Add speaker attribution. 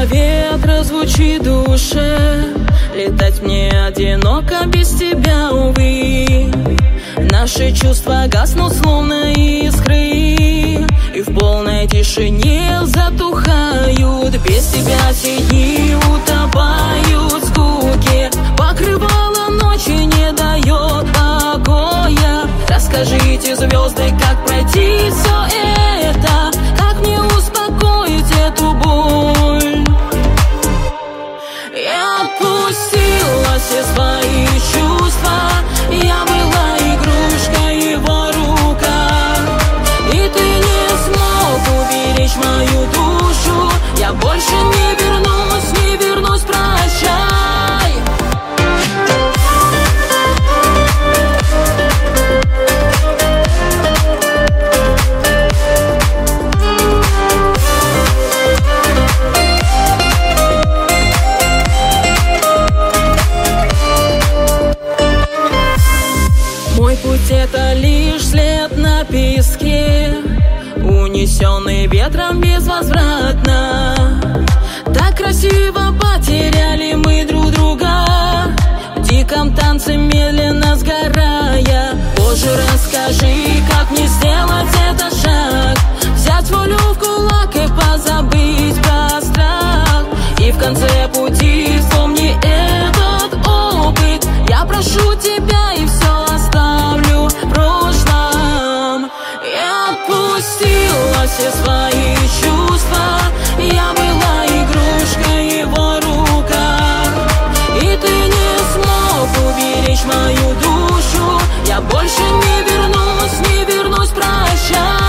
Speaker 1: ветра звучит в душе. Летать мне одиноко без тебя, увы. Наши чувства гаснут, словно искры, и в полной тишине затухают. Без тебя сиди, утопают в скуке. Покрывало ночи не дает покоя. Расскажите, звезды, как пройти все это, как мне успокоить эту боль. Я отпустила все свои чувства, я была игрушкой в его руках, и ты не смог уберечь мою душу. Я больше не вернусь, прощай. Мой путь — это лишь след на песке, унесенный ветром безвозвратно. Так красиво потеряли мы друг друга, в диком танце медленно сгорая. Позже расскажи, как мне сделать этот шаг, взять волю в кулак и позабыть про страх. И в конце пути вспомни этот опыт. Я прошу тебя и все оставлю в прошлом. Я отпустила все свои чувства, я была игрушкой в его руках, и ты не смог уберечь мою душу. Я больше не вернусь, прощай.